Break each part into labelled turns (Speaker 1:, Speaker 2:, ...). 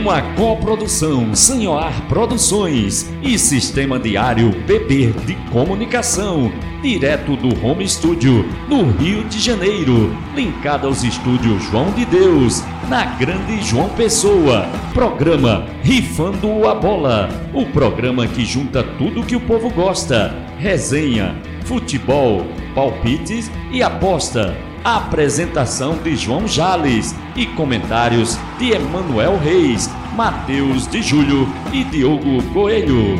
Speaker 1: Uma coprodução Sanhoar Produções e Sistema Diário PP de Comunicação, direto do Home Studio, no Rio de Janeiro, linkado aos estúdios João de Deus, na Grande João Pessoa. Programa Rifando a Bola, o programa que junta tudo que o povo gosta: resenha, futebol, palpites e aposta. Apresentação de João Jales e comentários de Emanuel Reis, Matheus de Júlio e Diogo Coelho.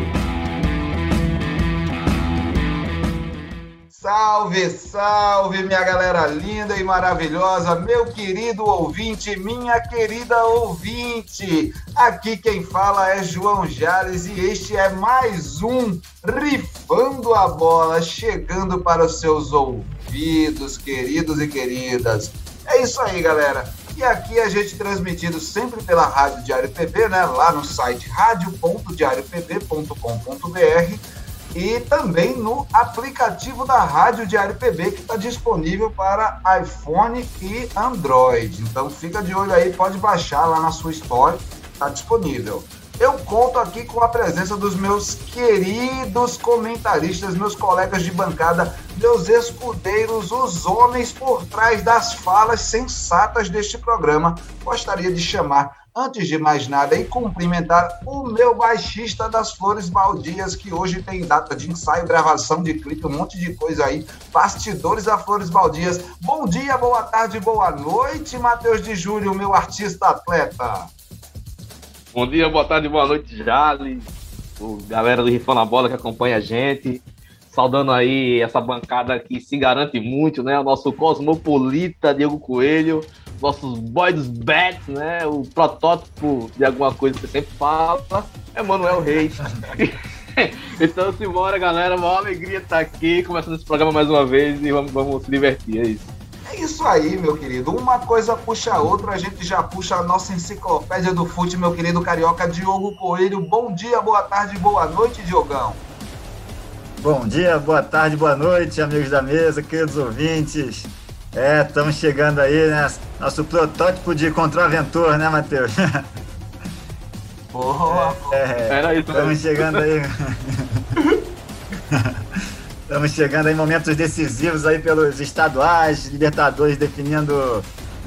Speaker 2: Salve, salve, minha galera linda e maravilhosa, meu querido ouvinte, minha querida ouvinte. Aqui quem fala é João Jales e este é mais um Rifando a Bola, chegando para os seus ouvidos, queridos e queridas. É isso aí, galera. E aqui a gente transmitido sempre pela Rádio Diário PB, né? Lá no site radio.diariopb.com.br e também no aplicativo da Rádio Diário PB, que está disponível para iPhone e Android. Então fica de olho aí, pode baixar lá na sua Store, está disponível. Eu conto aqui com a presença dos meus queridos comentaristas, meus colegas de bancada, meus escudeiros, os homens por trás das falas sensatas deste programa. Gostaria de chamar, antes de mais nada, e cumprimentar o meu baixista das Flores Baldias, que hoje tem data de ensaio, gravação de clipe, um monte de coisa aí, bastidores da Flores Baldias. Bom dia, boa tarde, boa noite, Matheus de Júlio, meu artista atleta.
Speaker 3: Bom dia, boa tarde, boa noite, Jales, galera do Rifando a Bola que acompanha a gente, saudando aí essa bancada que se garante muito, né, o nosso cosmopolita Diogo Coelho, nossos boy dos bets, né, o protótipo de alguma coisa que você sempre fala, Emanuel Reis. Então, simbora, galera, uma alegria estar aqui, começando esse programa mais uma vez e vamos se divertir, é isso.
Speaker 2: É isso aí, meu querido. Uma coisa puxa a outra, a gente já puxa a nossa enciclopédia do fute, meu querido carioca Diogo Coelho. Bom dia, boa tarde, boa noite, Diogão.
Speaker 4: Bom dia, boa tarde, boa noite, amigos da mesa, queridos ouvintes. Estamos chegando aí, né? Nosso protótipo de contraventor, né, Matheus?
Speaker 2: Boa.
Speaker 3: Era isso.
Speaker 4: Estamos chegando aí. Estamos chegando aí em momentos decisivos aí pelos estaduais, Libertadores definindo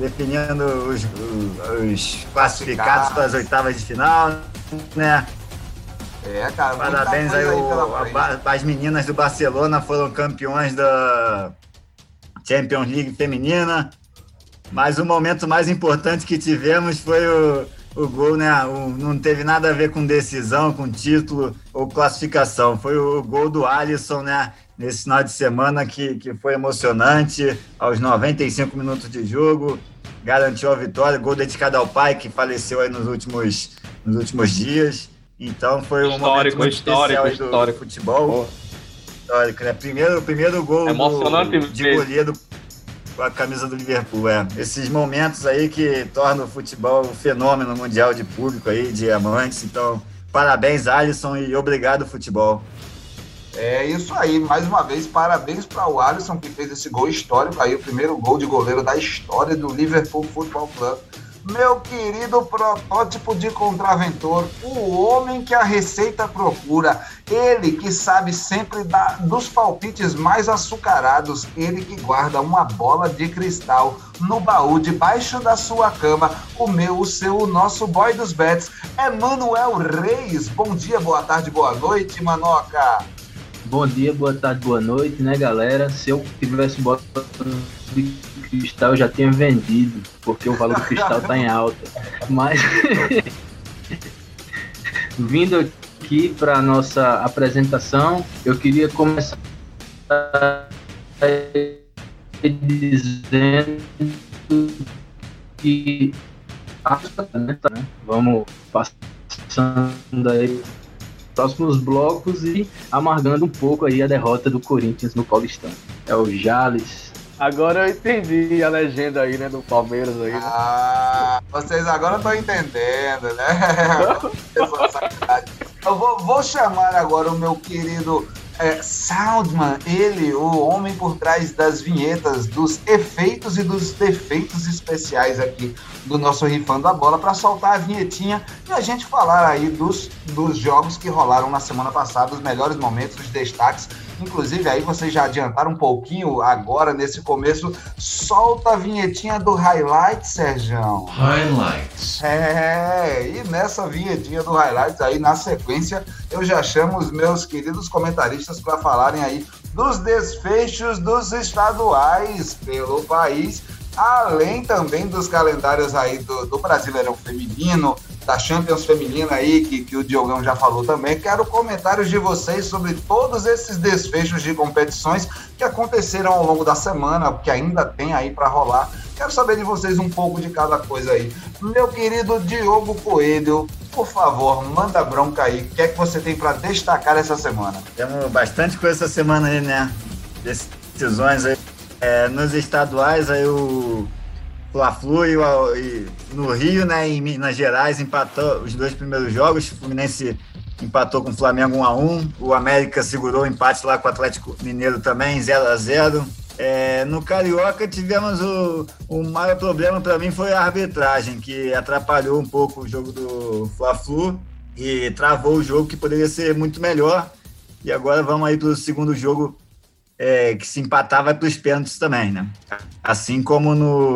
Speaker 4: os classificados para as oitavas de final, né?
Speaker 2: Cara,
Speaker 4: parabéns aí, as meninas do Barcelona foram campeões da Champions League feminina, mas o momento mais importante que tivemos foi o gol, né? Não teve nada a ver com decisão, com título ou classificação, foi o gol do Alisson, né? Nesse final de semana que foi emocionante, aos 95 minutos de jogo, garantiu a vitória, gol dedicado ao pai, que faleceu aí nos últimos dias. Então foi um momento muito especial do futebol. Histórico, né? Primeiro gol de goleiro com a camisa do Liverpool. Esses momentos aí que tornam o futebol um fenômeno mundial de público aí, de amantes. Então, parabéns, Alisson, e obrigado, futebol.
Speaker 2: É isso aí, mais uma vez, parabéns para o Alisson, que fez esse gol histórico aí, o primeiro gol de goleiro da história do Liverpool Football Club. Meu querido protótipo de contraventor, o homem que a receita procura, ele que sabe sempre dos palpites mais açucarados, ele que guarda uma bola de cristal no baú debaixo da sua cama, o meu, o seu, o nosso boy dos bets, Emanuel Reis. Bom dia, boa tarde, boa noite, Manoca.
Speaker 5: Bom dia, boa tarde, boa noite, né, galera? Se eu tivesse bola de cristal, eu já tinha vendido, porque o valor do cristal tá em alta. Mas, vindo aqui para nossa apresentação, eu queria começar dizendo que vamos passando aí próximos blocos e amargando um pouco aí a derrota do Corinthians no Paulistão. É o Jales.
Speaker 3: Agora eu entendi a legenda aí, né, do Palmeiras aí. Né?
Speaker 2: Vocês agora estão entendendo, né? Eu vou chamar agora o meu querido Soundman, ele, o homem por trás das vinhetas, dos efeitos e dos defeitos especiais aqui do nosso Rifando a Bola, para soltar a vinhetinha e a gente falar aí dos jogos que rolaram na semana passada, os melhores momentos, os destaques. Inclusive, aí vocês já adiantaram um pouquinho agora, nesse começo. Solta a vinhetinha do Highlights, Sergião.
Speaker 1: Highlights.
Speaker 2: E nessa vinhetinha do Highlights, aí na sequência, eu já chamo os meus queridos comentaristas para falarem aí dos desfechos dos estaduais pelo país, além também dos calendários aí do Brasileirão Feminino, da Champions Feminina aí, que o Diogão já falou também. Quero comentários de vocês sobre todos esses desfechos de competições que aconteceram ao longo da semana, que ainda tem aí para rolar. Quero saber de vocês um pouco de cada coisa aí. Meu querido Diogo Coelho, por favor, manda bronca aí. O que é que você tem para destacar essa semana?
Speaker 4: Temos bastante coisa essa semana aí, né? Decisões aí. Nos estaduais, aí o Fla-Flu e no Rio, né, em Minas Gerais, empatou os 2 primeiros jogos. O Fluminense empatou com o Flamengo 1-1. O América segurou o empate lá com o Atlético Mineiro também, 0-0. No Carioca tivemos o maior problema para mim foi a arbitragem, que atrapalhou um pouco o jogo do Fla-Flu e travou o jogo que poderia ser muito melhor. E agora vamos aí para o segundo jogo, que se empatar vai para os pênaltis também, né? Assim como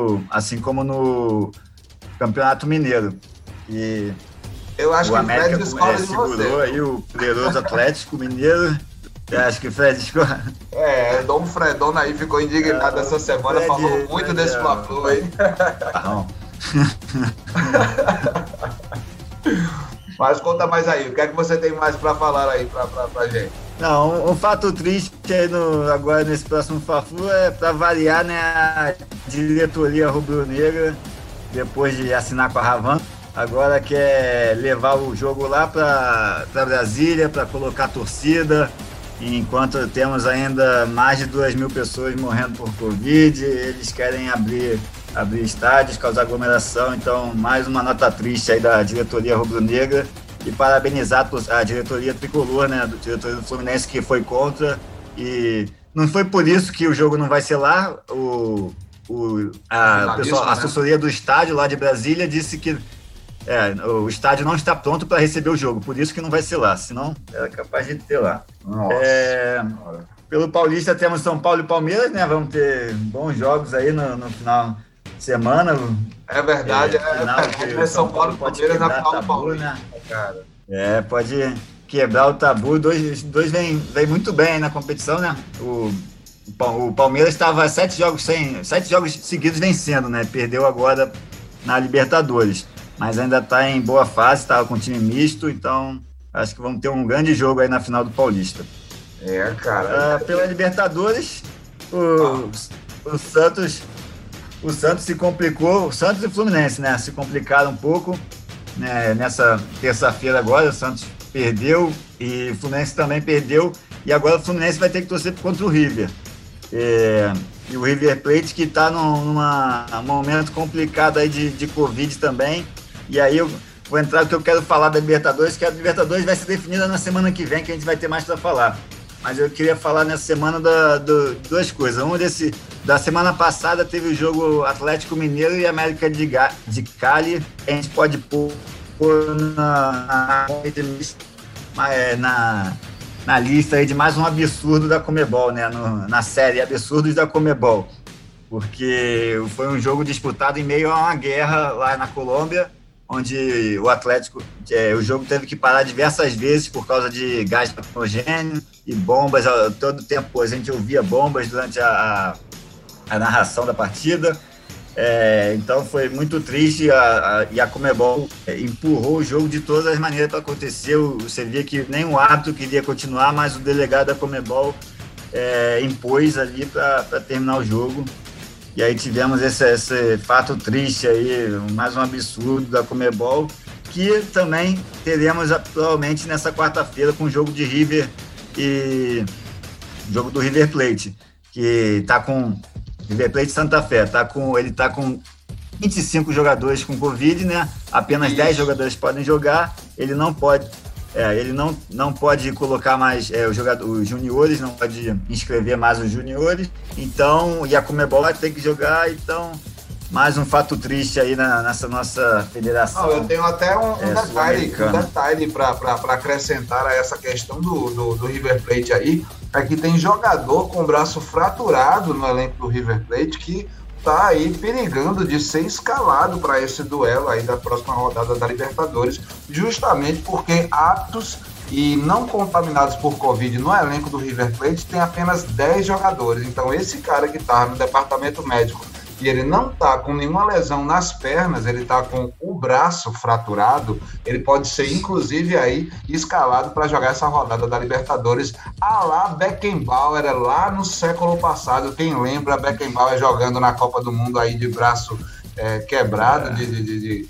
Speaker 4: no Campeonato Mineiro. E
Speaker 2: eu acho
Speaker 4: o
Speaker 2: que
Speaker 4: América
Speaker 2: o Fred discorda de
Speaker 4: segurou
Speaker 2: você.
Speaker 4: Aí o poderoso Atlético Mineiro. Eu acho que o Fred discorda.
Speaker 2: Dom Fredona aí ficou indignado essa semana, falou muito desse Fla-Flu aí. Mas conta mais aí, o que é que você tem mais para falar aí pra gente?
Speaker 4: Não, um fato triste aí agora nesse próximo Fla-Flu é, para variar, né, a diretoria rubro-negra, depois de assinar com a Havan, agora quer levar o jogo lá para Brasília, para colocar torcida, enquanto temos ainda mais de 2.000 pessoas morrendo por Covid. Eles querem abrir estádios, causar aglomeração. Então, mais uma nota triste aí da diretoria rubro-negra, e parabenizar a diretoria tricolor, né, do diretoria do Fluminense, que foi contra. E não foi por isso que o jogo não vai ser lá. A assessoria do estádio lá de Brasília disse que o estádio não está pronto para receber o jogo, por isso que não vai ser lá, senão era capaz de ter lá. Pelo Paulista temos São Paulo e Palmeiras, né? Vamos ter bons jogos aí no final de semana.
Speaker 2: É verdade,
Speaker 4: São Paulo e Palmeiras na final do Paulista, né?
Speaker 2: Cara.
Speaker 4: Pode quebrar o tabu. Dois vem muito bem aí na competição, né? O Palmeiras estava 7 jogos seguidos vencendo, né? Perdeu agora na Libertadores, mas ainda está em boa fase, estava com time misto, então acho que vamos ter um grande jogo aí na final do Paulista. Pela Libertadores, o Santos se complicou, o Santos e o Fluminense, né, se complicaram um pouco, né, nessa terça-feira agora. O Santos perdeu e o Fluminense também perdeu, e agora o Fluminense vai ter que torcer contra o River. E o River Plate, que está num momento complicado aí de Covid também. E aí eu vou entrar no que eu quero falar da Libertadores, que a Libertadores vai ser definida na semana que vem, que a gente vai ter mais para falar. Mas eu queria falar nessa semana duas coisas. Da semana passada teve o jogo Atlético Mineiro e América de Cali. A gente pode pôr na lista aí de mais um absurdo da Conmebol, né? Na série Absurdos da Conmebol. Porque foi um jogo disputado em meio a uma guerra lá na Colômbia, onde o Atlético, o jogo teve que parar diversas vezes por causa de gás lacrimogêneo e bombas. Todo tempo a gente ouvia bombas durante a narração da partida. Então foi muito triste, e a Conmebol empurrou o jogo de todas as maneiras para acontecer. Você via que nem o árbitro queria continuar, mas o delegado da Conmebol impôs ali para terminar o jogo. E aí tivemos esse fato triste aí, mais um absurdo da Conmebol, que também teremos provavelmente nessa quarta-feira com o jogo de River e jogo do River Plate, que está com River Plate Santa Fé, ele está com 25 jogadores com Covid, né? Apenas 10 jogadores podem jogar, ele não pode Ele não pode colocar mais os juniores, não pode inscrever mais os juniores, então, e a Conmebol vai ter que jogar, então, mais um fato triste aí nessa nossa federação.
Speaker 2: Eu tenho até um detalhe para acrescentar a essa questão do River Plate aí, é que tem jogador com o braço fraturado no elenco do River Plate que tá aí perigando de ser escalado para esse duelo aí da próxima rodada da Libertadores, justamente porque aptos e não contaminados por Covid no elenco do River Plate tem apenas 10 jogadores. Então esse cara que tá no departamento médico e ele não tá com nenhuma lesão nas pernas, ele tá com o braço fraturado, ele pode ser inclusive aí escalado para jogar essa rodada da Libertadores a lá Beckenbauer, lá no século passado. Quem lembra Beckenbauer jogando na Copa do Mundo aí de braço quebrado, de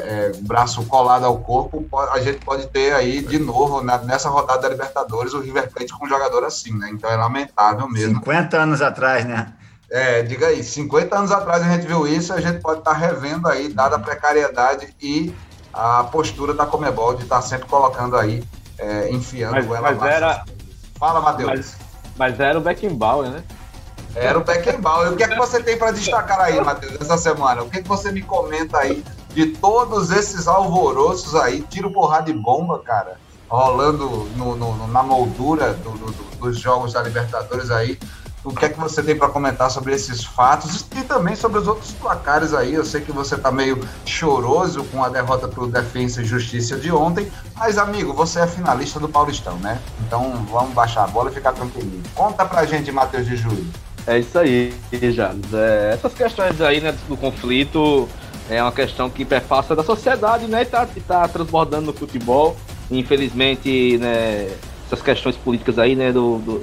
Speaker 2: braço colado ao corpo, a gente pode ter aí de novo nessa rodada da Libertadores o River Plate com um jogador assim, né? Então é lamentável mesmo.
Speaker 4: 50 anos atrás, né?
Speaker 2: Diga aí, 50 anos atrás a gente viu isso, a gente pode estar revendo aí, dada a precariedade e a postura da Conmebol de estar sempre colocando aí, enfiando ela lá. Fala, Matheus.
Speaker 3: Mas era o Beckenbauer, né?
Speaker 2: Era o Beckenbauer. O que é que você tem para destacar aí, Matheus, essa semana? O que é que você me comenta aí de todos esses alvoroços aí, tiro, porrada e bomba, cara, rolando na moldura dos jogos da Libertadores aí? O que é que você tem para comentar sobre esses fatos e também sobre os outros placares aí? Eu sei que você está meio choroso com a derrota para o Defensa e Justiça de ontem, mas, amigo, você é finalista do Paulistão, né? Então vamos baixar a bola e ficar tranquilinho. Conta pra gente, Matheus de Júlio.
Speaker 3: É isso aí, Jales. Essas questões aí, né, do conflito é uma questão que perpassa da sociedade, né? E tá transbordando no futebol. Infelizmente, né, essas questões políticas aí, né,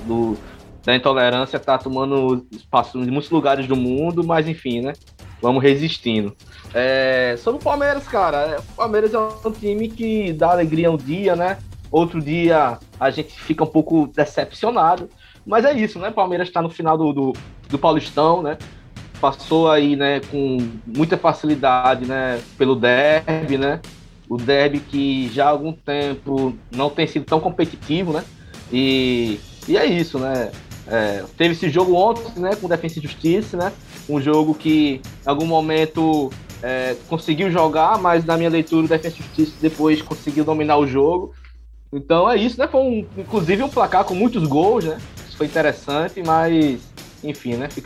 Speaker 3: da intolerância tá tomando espaço em muitos lugares do mundo, mas enfim, né? Vamos resistindo. Sobre o Palmeiras, cara, o Palmeiras é um time que dá alegria um dia, né? Outro dia a gente fica um pouco decepcionado, mas é isso, né? O Palmeiras está no final do Paulistão, né? Passou aí, né, com muita facilidade, né, pelo derby, né? O derby que já há algum tempo não tem sido tão competitivo, né? E é isso, né? Teve esse jogo ontem, né, com Defensa e Justiça, né? Um jogo que em algum momento conseguiu jogar, mas na minha leitura o Defensa e Justiça depois conseguiu dominar o jogo. Então é isso, né? Foi inclusive um placar com muitos gols, né? Isso foi interessante, mas enfim, né?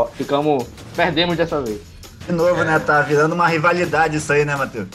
Speaker 3: Perdemos dessa vez.
Speaker 4: De novo, né? Tá virando uma rivalidade isso aí, né, Matheus?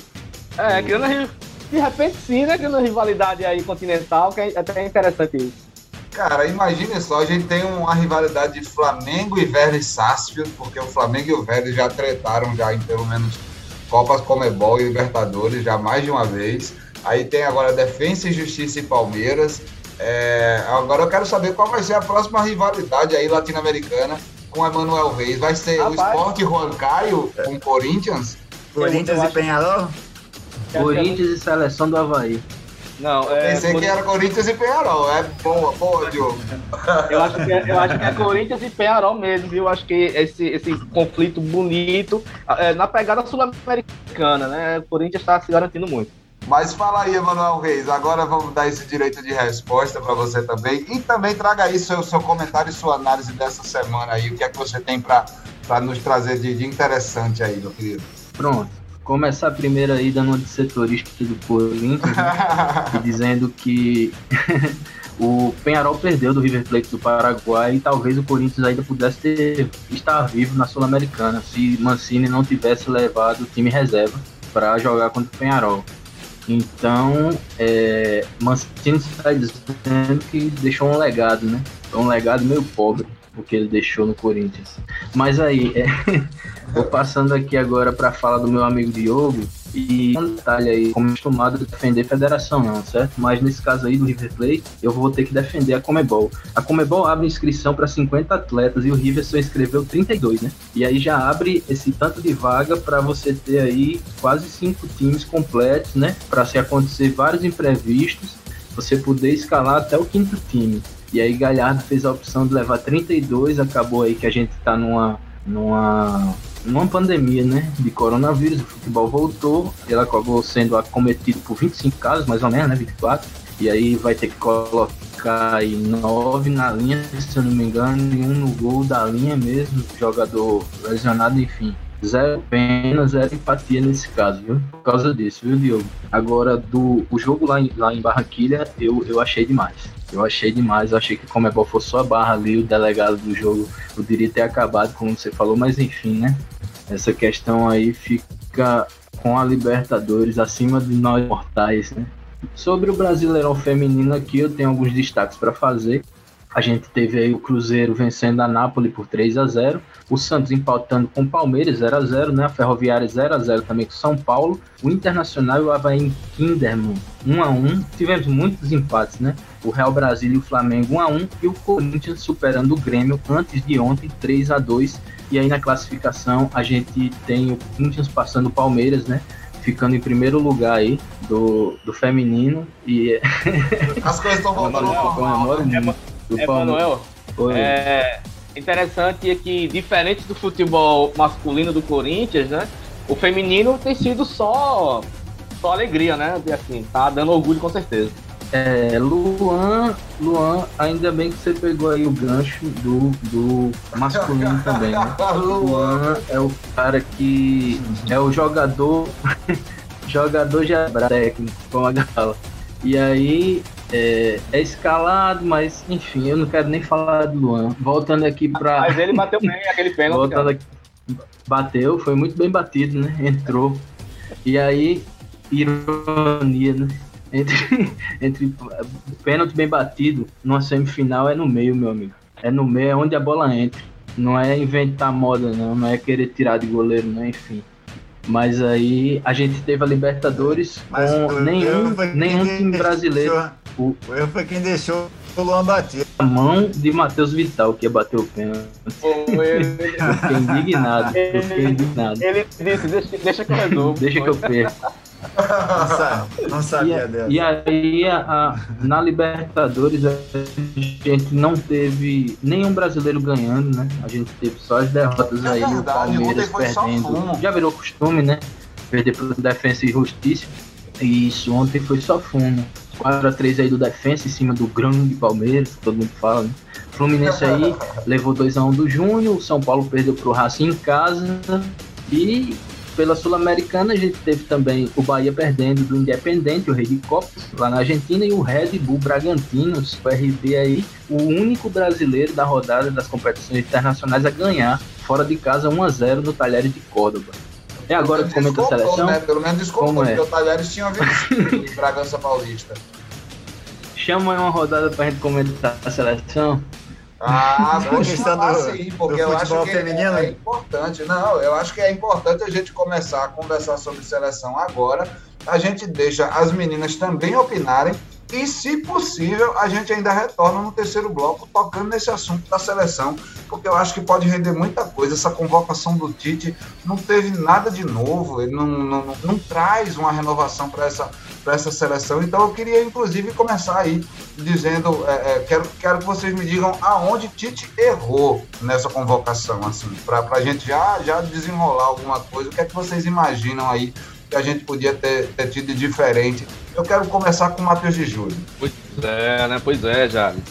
Speaker 3: De repente sim, né? Criando uma rivalidade aí continental, que é até interessante isso.
Speaker 2: Cara, imagine só, a gente tem uma rivalidade de Flamengo e Vélez Sarsfield, porque o Flamengo e o Vélez já tretaram já em pelo menos Copas Conmebol e Libertadores já mais de uma vez. Aí tem agora Defensa e Justiça e Palmeiras. Agora eu quero saber qual vai ser a próxima rivalidade aí latino-americana com o Emanuel Reis. Vai ser o Sport Huancayo com o Corinthians?
Speaker 4: Corinthians e Peñarol?
Speaker 5: Corinthians e Seleção do Avaí.
Speaker 3: Não,
Speaker 2: pensei que era Corinthians e Peñarol. Boa, Diogo.
Speaker 3: Eu acho que é Corinthians e Peñarol mesmo, viu? Eu acho que esse conflito bonito, na pegada sul-americana, né? O Corinthians está se garantindo muito.
Speaker 2: Mas fala aí, Emanuel Reis, agora vamos dar esse direito de resposta para você também. E também traga aí seu comentário e sua análise dessa semana aí. O que é que você tem para nos trazer de interessante aí, meu querido?
Speaker 5: Pronto. Começar primeiro aí dando uma de setorista do Corinthians, né? E dizendo que o Peñarol perdeu do River Plate do Paraguai e talvez o Corinthians ainda pudesse estar vivo na Sul-Americana se Mancini não tivesse levado o time reserva para jogar contra o Peñarol. Então, Mancini está dizendo que deixou um legado, né? Um legado meio pobre, o que ele deixou no Corinthians. Mas aí, vou passando aqui agora para falar do meu amigo Diogo, e um detalhe aí, como acostumado a defender a federação não, certo? Mas nesse caso aí do River Plate, eu vou ter que defender a Conmebol. A Conmebol abre inscrição para 50 atletas e o River só inscreveu 32, né? E aí já abre esse tanto de vaga para você ter aí quase 5 times completos, né? Para se acontecer vários imprevistos, você poder escalar até o 5º time. E aí Galhardo fez a opção de levar 32, acabou aí que a gente tá numa pandemia, né, de coronavírus, o futebol voltou, ele acabou sendo acometido por 25 casos, mais ou menos, né, 24, E aí vai ter que colocar aí 9 na linha, se eu não me engano, e 1 no gol da linha mesmo, jogador lesionado, enfim. 0 pena, 0 empatia nesse caso, viu? Por causa disso, viu, Diogo? Agora, o jogo lá em Barranquilha, eu achei demais. Eu achei que como é bom forçou a barra ali, o delegado do jogo poderia ter acabado, como você falou, mas enfim, né? Essa questão aí fica com a Libertadores acima de nós mortais, né? Sobre o Brasileirão Feminino aqui, eu tenho alguns destaques para fazer. A gente teve aí o Cruzeiro vencendo a Napoli por 3-0, o Santos empatando com o Palmeiras 0-0, né? A Ferroviária 0-0 também com o São Paulo, o Internacional e o Avaí Kinderman 1-1. Tivemos muitos empates, né? O Real Brasília e o Flamengo 1-1 e o Corinthians superando o Grêmio antes de ontem 3-2. E aí na classificação a gente tem o Corinthians passando o Palmeiras, né? Ficando em primeiro lugar aí do feminino. E
Speaker 2: as coisas estão voltando ao normal.
Speaker 3: Emanuel, é interessante que, diferente do futebol masculino do Corinthians, né? O feminino tem sido só alegria, né? Assim, tá dando orgulho com certeza.
Speaker 5: Luan, ainda bem que você pegou aí o gancho do masculino também, né? Luan é o cara que é o jogador já técnico, como a fala. E aí é escalado, mas enfim, eu não quero nem falar do Luan. Voltando aqui pra...
Speaker 3: Mas ele bateu bem aquele pênalti.
Speaker 5: Voltando aqui, bateu, foi muito bem batido, né? Entrou. E aí, ironia, né? Entre pênalti bem batido, numa semifinal é no meio, meu amigo. É no meio, é onde a bola entra. Não é inventar moda, não é querer tirar de goleiro, não, enfim. Mas aí a gente teve a Libertadores com nenhum time brasileiro.
Speaker 4: O erro foi quem deixou o Luan bater.
Speaker 5: A mão de Matheus Vital, que ia bater o pênalti. Eu fiquei indignado.
Speaker 3: Ele disse, deixa que eu resolvo.
Speaker 5: Deixa que eu perco.
Speaker 4: Não sabia dela.
Speaker 5: E aí, na Libertadores, a gente não teve nenhum brasileiro ganhando, né? A gente teve só as derrotas aí, o Palmeiras perdendo. Já virou costume, né? Perder para o Defensa e Justiça. E isso, ontem foi só fumo. 4-3 aí do Defensa em cima do grande Palmeiras, que todo mundo fala, né? Fluminense aí levou 2-1 do Júnior, o São Paulo perdeu pro Racing em casa e pela Sul-Americana a gente teve também o Bahia perdendo do Independente, o Rei de Copas, lá na Argentina, e o Red Bull Bragantino, o RB aí, o único brasileiro da rodada das competições internacionais a ganhar fora de casa 1-0 no Talheres de Córdoba. É agora que comenta a seleção?
Speaker 2: Né? Pelo menos descontou, porque o Talheres tinha vencido em Bragança Paulista.
Speaker 5: Chama aí uma rodada pra gente comentar a seleção.
Speaker 2: Vou chamar sim, porque eu acho que é importante. Não, eu acho que é importante a gente começar a conversar sobre seleção agora. A gente deixa as meninas também opinarem e, se possível, a gente ainda retorna no terceiro bloco tocando nesse assunto da seleção, porque eu acho que pode render muita coisa. Essa convocação do Tite não teve nada de novo, ele não traz uma renovação para essa seleção. Então eu queria, inclusive, começar aí dizendo, quero que vocês me digam aonde Tite errou nessa convocação, assim, para a gente já desenrolar alguma coisa. O que é que vocês imaginam aí que a gente podia ter tido de diferente? Eu quero começar com o Matheus de Júlio.
Speaker 3: Pois é, Jales.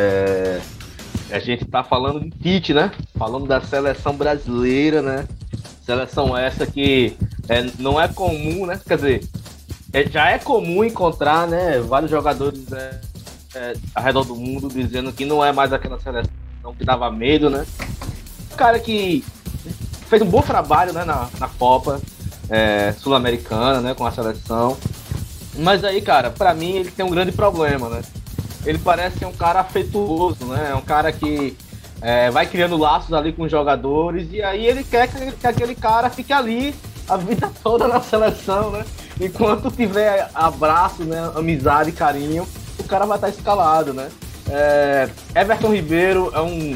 Speaker 3: A gente tá falando de Tite, né? Falando da seleção brasileira, né? Seleção essa que não é comum, né? Quer dizer, já é comum encontrar, né, vários jogadores ao redor do mundo dizendo que não é mais aquela seleção que dava medo, né? Um cara que fez um bom trabalho, né, na Copa Sul-Americana, né, com a seleção. Mas aí, cara, pra mim ele tem um grande problema, né? Ele parece ser um cara afetuoso, né? É um cara que vai criando laços ali com os jogadores e aí ele quer que aquele cara fique ali a vida toda na seleção, né? Enquanto tiver abraço, né, amizade, carinho, o cara vai estar escalado, né? Everton Ribeiro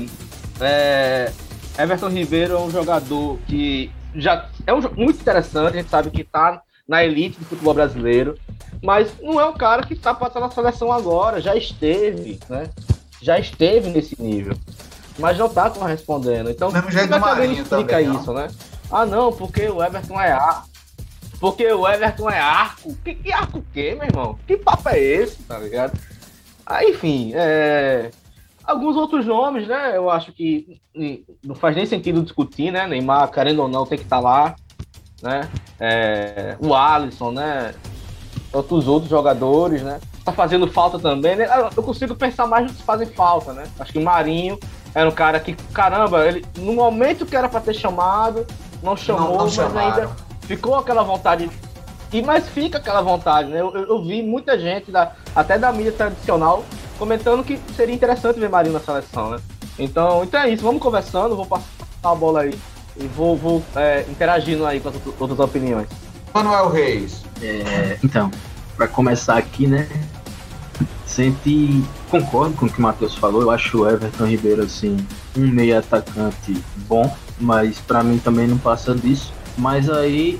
Speaker 3: é um jogador que já é muito interessante, a gente sabe que tá na elite do futebol brasileiro, mas não é um cara que tá passando na seleção agora, já esteve, né? Já esteve nesse nível, mas não tá correspondendo. Então, como é que alguém explica isso, né? Ah, não, porque o Everton é porque o Everton é arco. Que arco o quê, meu irmão? Que papo é esse, tá ligado? Aí, enfim, alguns outros nomes, né? Eu acho que não faz nem sentido discutir, né? Neymar, querendo ou não, tem que estar lá, né? O Alisson, né? Outros jogadores, né? Tá fazendo falta também, né? Eu consigo pensar mais nos que fazem falta, né? Acho que o Marinho era um cara que, caramba, ele no momento que era pra ter chamado, não chamou, mas ainda ficou aquela vontade. Mas fica aquela vontade, né? Eu vi muita gente, até da mídia tradicional, comentando que seria interessante ver Marinho na seleção, né? Então é isso, vamos conversando, vou passar a bola aí e vou interagindo aí com as outras opiniões.
Speaker 2: Manuel Reis.
Speaker 5: Então, para começar aqui, né? Sempre concordo com o que o Matheus falou. Eu acho o Everton Ribeiro assim um meio atacante bom, mas para mim também não passa disso. Mas aí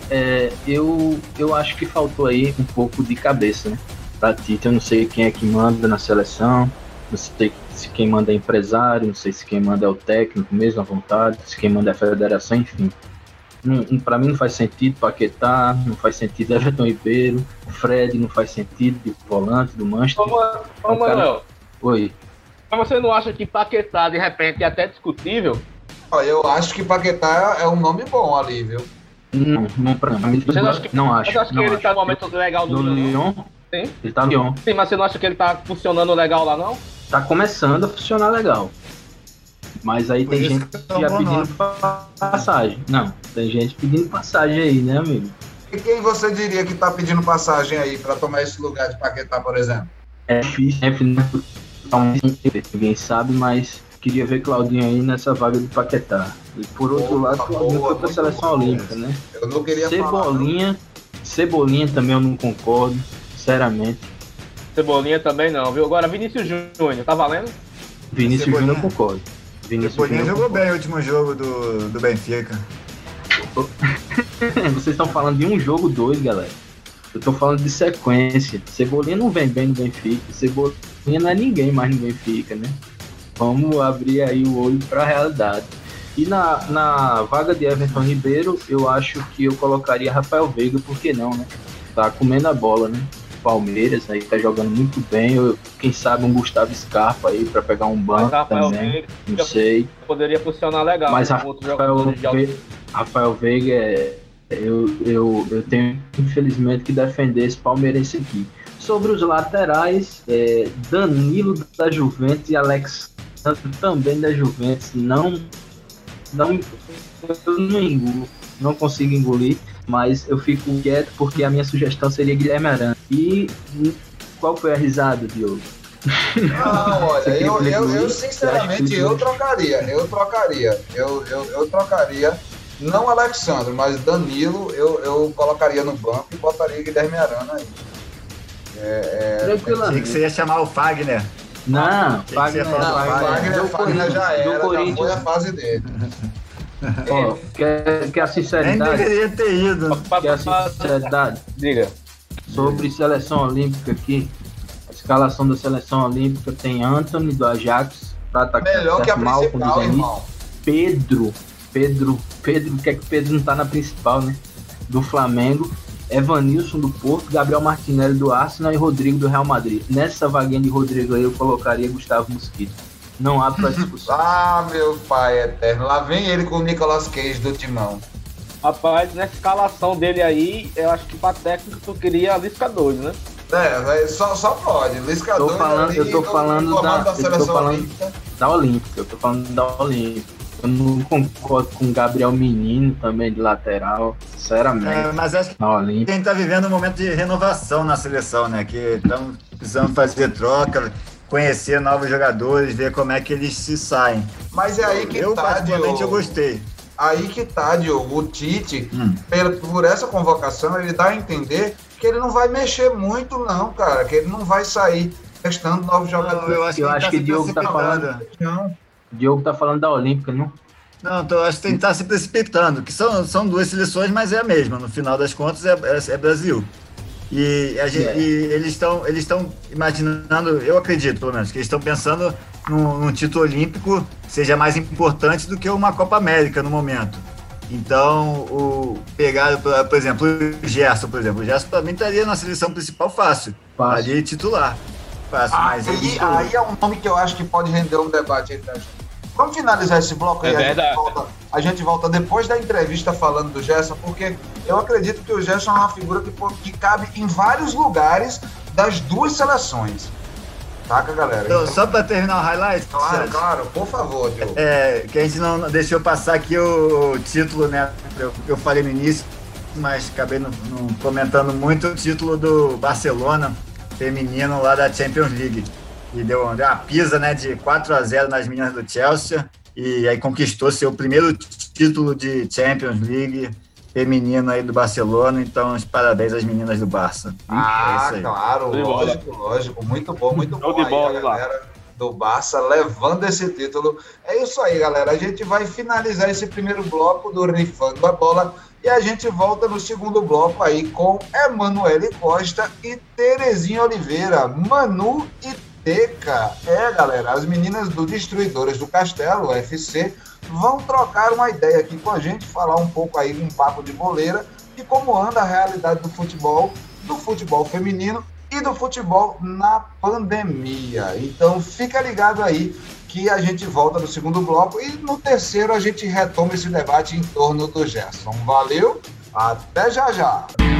Speaker 5: eu acho que faltou aí um pouco de cabeça, né? Pra Tite, eu não sei quem é que manda na seleção, não sei se quem manda é empresário, não sei se quem manda é o técnico mesmo à vontade, se quem manda é a federação, enfim. Para mim não faz sentido Paquetá, não faz sentido Everton Ribeiro, Fred não faz sentido de volante do Manchester.
Speaker 3: Manuel.
Speaker 5: Oi.
Speaker 3: Mas você não acha que Paquetá de repente é até discutível?
Speaker 2: Eu acho que Paquetá é um nome bom ali, viu?
Speaker 5: Não para mim.
Speaker 3: Você não acha que,
Speaker 5: não acho.
Speaker 3: Você acha que ele tá no momento legal do
Speaker 5: Lyon?
Speaker 3: Sim.
Speaker 5: Ele tá no Lyon.
Speaker 3: Sim, mas você não acha que ele tá funcionando legal lá, não?
Speaker 5: Tá começando a funcionar legal. Mas aí tem gente já pedindo passagem. Não, tem gente pedindo passagem aí, né, amigo?
Speaker 2: E quem você diria que tá pedindo passagem aí para tomar esse lugar de Paquetá, por exemplo?
Speaker 5: É difícil, ninguém sabe, mas queria ver Claudinho aí nessa vaga de Paquetá. E por outro lado, Claudinho foi pra seleção olímpica, né?
Speaker 2: Eu não queria
Speaker 5: Cebolinha também eu não concordo, sinceramente.
Speaker 3: Cebolinha também não, viu? Agora Vinícius Júnior, tá valendo?
Speaker 5: Vinícius Júnior eu concordo.
Speaker 4: Cebolinha jogou bem o último jogo do Benfica.
Speaker 5: Vocês estão falando de um jogo, dois, galera. Eu tô falando de sequência. Cebolinha não vem bem no Benfica. Cebolinha não é ninguém mais no Benfica, né? Vamos abrir aí o olho pra realidade. E na vaga de Everton Ribeiro, eu acho que eu colocaria Rafael Veiga, por que não, né? Tá comendo a bola, né? Palmeiras aí tá jogando muito bem. Quem sabe um Gustavo Scarpa aí pra pegar um banco também. Veiga, não sei.
Speaker 3: Poderia funcionar legal.
Speaker 5: Mas Rafael Veiga eu tenho infelizmente que defender esse palmeirense aqui. Sobre os laterais, Danilo da Juventus e Alexandre também da Juventus. Não consigo engolir, mas eu fico quieto porque a minha sugestão seria Guilherme Arana. E qual foi a risada, Diogo?
Speaker 2: Não, olha, eu sinceramente eu trocaria. Não Alexandre, mas Danilo eu colocaria no banco e botaria Guilherme Arana aí.
Speaker 4: Tinha que você ia chamar o Fagner.
Speaker 5: Não,
Speaker 2: Fagner já era, já foi a fase dele.
Speaker 5: Que a sinceridade.
Speaker 4: Nem deveria ter ido.
Speaker 5: Que a sinceridade.
Speaker 3: Diga.
Speaker 5: Sobre seleção olímpica aqui, a escalação da seleção olímpica tem Antony do Ajax, pra atacar
Speaker 2: melhor que a principal, irmão.
Speaker 5: Pedro, que é que Pedro não tá na principal, né? Do Flamengo, Evanilson do Porto, Gabriel Martinelli do Arsenal e Rodrigo do Real Madrid. Nessa vaguinha de Rodrigo aí eu colocaria Gustavo Mosquito. Não há pra discussão.
Speaker 2: Meu pai eterno. Lá vem ele com o Nicolas Cage do Timão.
Speaker 3: Rapaz, nessa escalação dele aí, eu acho que pra técnico tu queria Lisca doido, né?
Speaker 2: Só pode. Lisca doido.
Speaker 5: Eu tô falando da Olímpica. Eu não concordo com o Gabriel Menino também de lateral, sinceramente.
Speaker 4: Mas acho que a gente tá vivendo um momento de renovação na seleção, né? Que estamos precisando fazer troca, conhecer novos jogadores, ver como é que eles se saem.
Speaker 2: Mas é aí que
Speaker 4: particularmente, eu gostei.
Speaker 2: Aí que tá, Diogo. O Tite, por essa convocação, ele dá a entender que ele não vai mexer muito, não, cara. Que ele não vai sair testando novos jogadores.
Speaker 5: Eu acho que o Diogo tá falando. Não. Diogo tá falando da Olímpica, não?
Speaker 4: Não, eu acho que tem que estar se precipitando, que são duas seleções, mas é a mesma. No final das contas, é Brasil. E eles estão imaginando, eu acredito, pelo menos, que eles estão pensando num título olímpico seja mais importante do que uma Copa América no momento. Então, pegar, por exemplo, o Gerson, para mim estaria na seleção principal fácil. Ali titular. Fácil, mas
Speaker 2: aí é um nome que eu acho que pode render um debate entre a gente. Vamos finalizar esse bloco aí, a gente volta depois da entrevista falando do Gerson, porque eu acredito que o Gerson é uma figura que cabe em vários lugares das duas seleções. Saca, galera?
Speaker 4: Então, só para terminar o highlight?
Speaker 2: Claro, por favor, Diogo.
Speaker 4: Que a gente não deixou passar aqui o título, né? Eu falei no início, mas acabei não comentando muito o título do Barcelona feminino lá da Champions League. E deu uma pisa, né, de 4-0 nas meninas do Chelsea, e aí conquistou seu primeiro título de Champions League feminino aí do Barcelona. Então, os parabéns às meninas do Barça.
Speaker 2: Claro, lógico, muito bom
Speaker 3: de bola,
Speaker 2: aí, a galera do Barça levando esse título. É isso aí, galera, a gente vai finalizar esse primeiro bloco do Rifando a Bola e a gente volta no segundo bloco aí com Emanuele Costa e Terezinha Oliveira, Manu e Teca. Galera, as meninas do Destruidoras do Castelo, UFC, vão trocar uma ideia aqui com a gente, falar um pouco aí, um papo de boleira, de como anda a realidade do futebol feminino e do futebol na pandemia. Então fica ligado aí que a gente volta no segundo bloco e no terceiro a gente retoma esse debate em torno do Gerson. Valeu, até já!